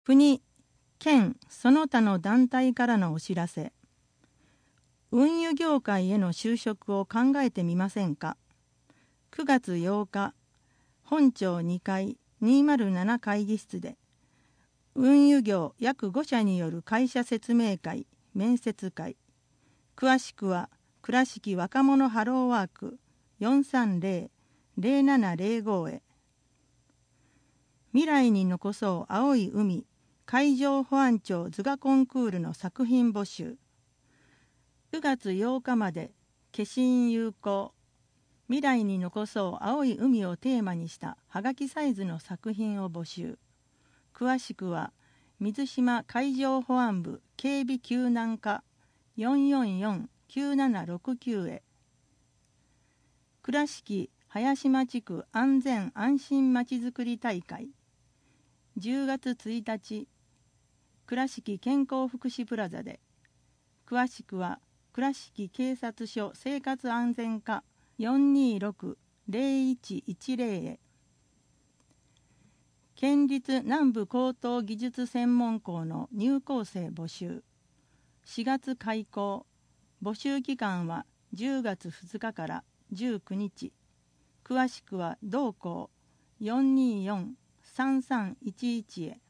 国、県、その他の団体からのお知らせ。運輸業界への就職を考えてみませんか。9月8日、本庁2階207会議室で、運輸業約5社による会社説明会、面接会。詳しくは、倉敷若者ハローワーク 430-0705 へ。未来に残そう青い海海上保安庁図画コンクールの作品募集。9月8日まで消印有効。未来に残そう青い海をテーマにしたはがきサイズの作品を募集。詳しくは水島海上保安部警備救難課 444-9769 へ。倉敷林間地区安全安心まちづくり大会10月1日、倉敷健康福祉プラザで。詳しくは倉敷警察署生活安全課 426-0110 へ。県立南部高等技術専門校の入校生募集。4月開校。募集期間は10月2日から19日。詳しくは同校 424-3311 へ。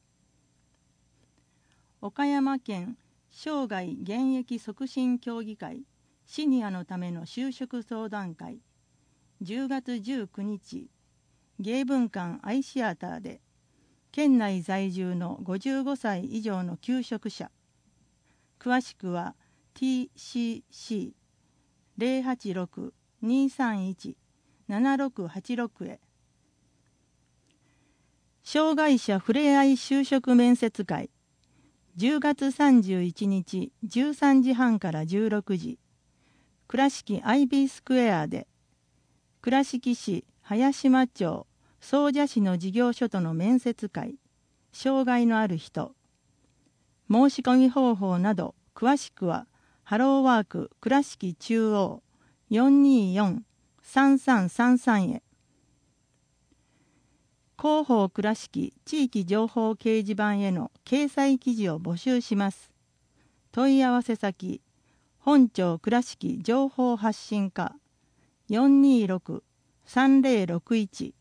岡山県生涯現役促進協議会シニアのための就職相談会10月19日、芸文館アイシアターで、県内在住の55歳以上の求職者。詳しくは TCC086-231-7686 へ。障害者ふれあい就職面接会10月31日13時半から16時、倉敷アイビースクエアで、倉敷市林間町総社市の事業所との面接会、障害のある人。申し込み方法など詳しくはハローワーク倉敷中央 424-3333 へ。広報倉敷地域情報掲示板への掲載記事を募集します。問い合わせ先、本庁倉敷情報発信課 426-3061